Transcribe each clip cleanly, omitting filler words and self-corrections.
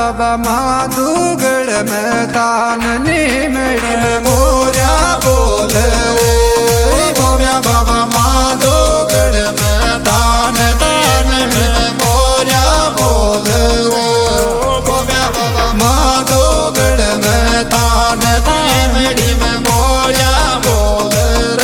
बाबा माधुगढ़ में ताननी मेरी में मोरिया बोल गोम्या बाबा माधुगढ़ में तान तान में मोरिया बोल गोम्या बाबा माधुगढ़ में तान तान मेरी में मोरिया बोल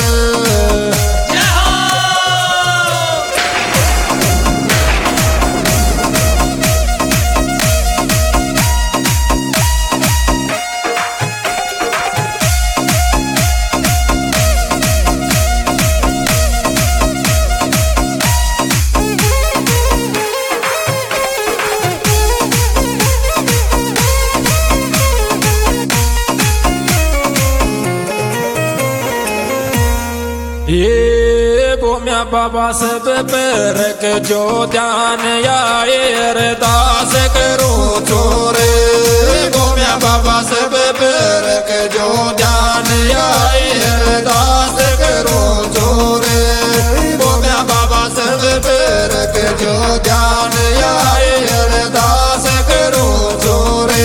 ये गोम्या बाबा सब पर के जो ध्यान आए अरदास करो चोरे गोम्या बाबा सब पर के जो ध्यान आए अरदास करो चोरे गोम्या बाबा सब पर के जो ध्यान आए अरदास करो चोरे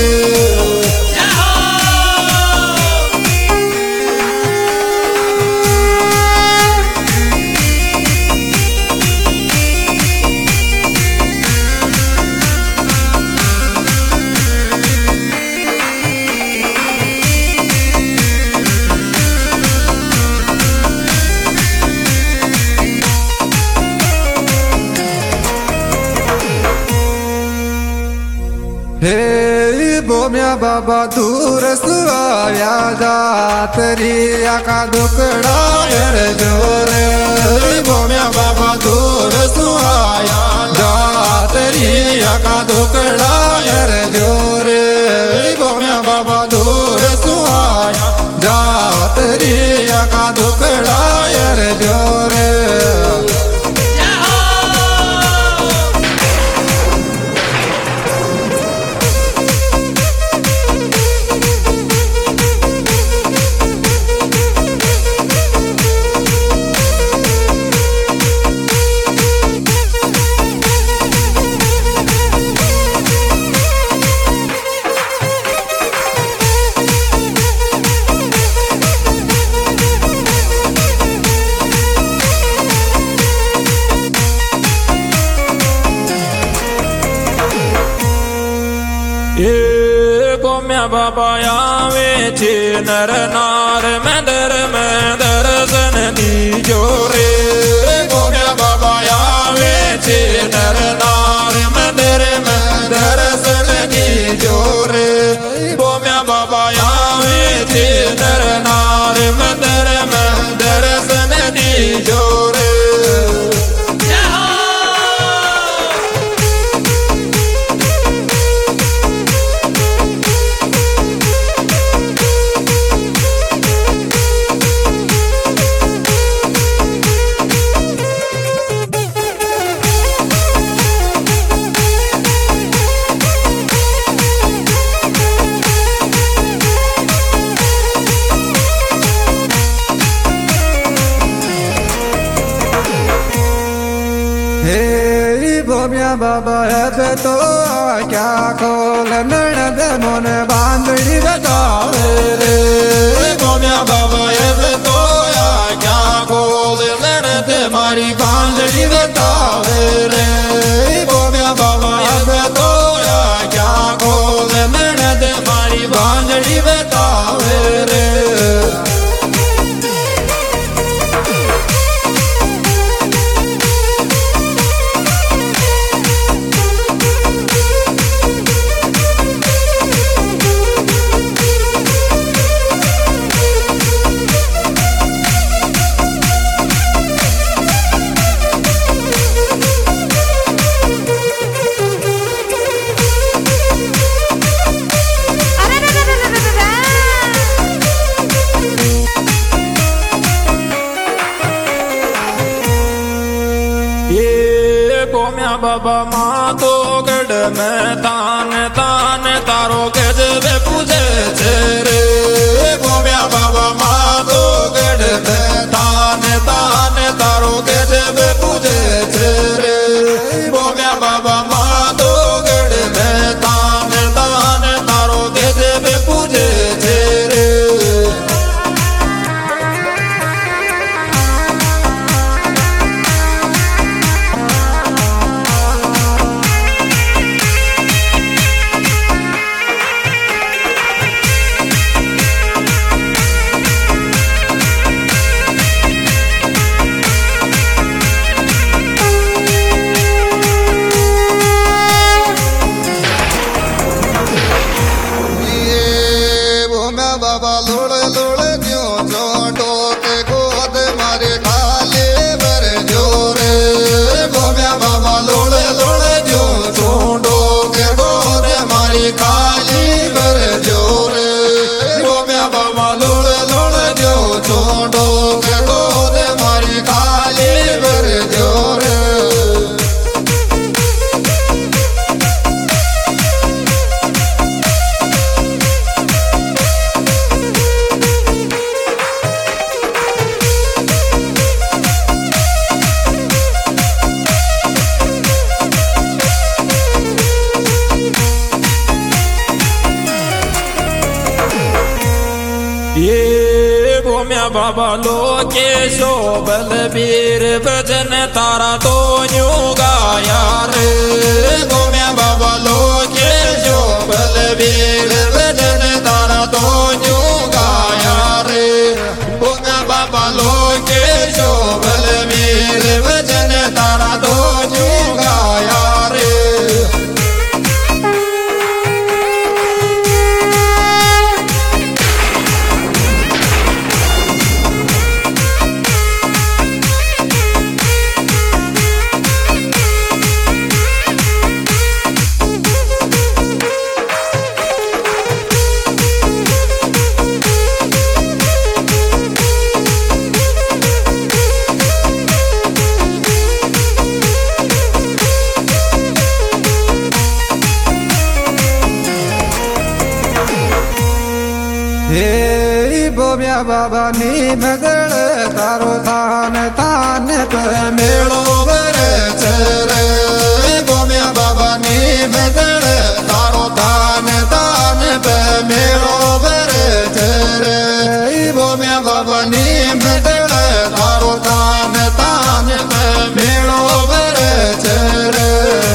हे गोम्या बाबा दूर सुआया दातरी का दुकड़ा जोरे गोम्या बाबा दूर सुआया दातरी का दुकड़ा जोरे गोम्या बाबा दूर सुआया दातरी का दुकड़ा जोरे ये गोम्या बाबा आवे छे नर नार में दर्शन दीजो रे गोम्या बाबा आवे छे नर नार में दर्शन दीजो रे गोम्या बाबा आवे छे नर नार में दर्शन दीजो रे गोम्या बाबा है तो क्या खोल ननद मन बांधड़ी बतावे रे गोम्या बाबा है तो क्या खोल ननद मारी बांधड़ी बतावे रे गोम्या बाबा है तो क्या खोल ननद मारी बांधड़ी बतावे रे गोम्या बाबा माधोगढ़ में तान तान तारो गजब पूजे रे गोम्या बाबा माधोगढ़ में तान तान तारो गजब पूजे रे गोम्या बाबा माधोगढ़ में तान तान बाबा लोड़ लोड़ क्यों छोटो के गोद मारे खाली भर जोरे गोम्या बाबा लोड़ लोड़ क्यों छोटो के गोद मारी खाली भर जोरे गोम्या बाबा लोड़ लोड़ क्यों छोटो के गोद मारी खाली भर जोरे ये गोम्या बाबा लोकेशो बलबीर भजन तारा तो न्यू गाया रे गोम्या बाबा लोकेशो बलबीर भजन तारा तो न्यू गाया रे गोम्या बाबा लोकेशो बलबीर भजन तारा तो न्यू गाया रे हे बोम्या बाबा नी मगल तारो थान थान पे मेड़ो बर चरे गोम्या बाबा नी मगल तारो तान तान पे मेड़ो बर चरे गोम्या बाबा नी मगल तारो तान तान पे मेड़ो बर चरे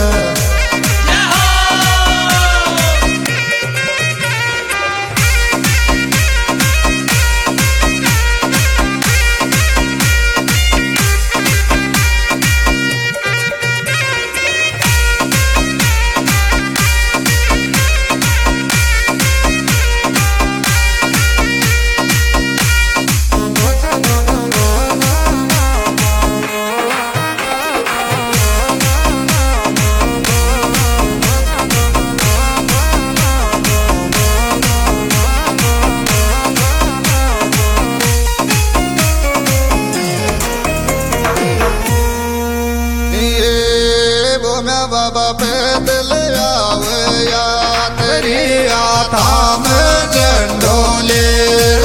बाबा पैदल आवे या तेरी आता में झंडोले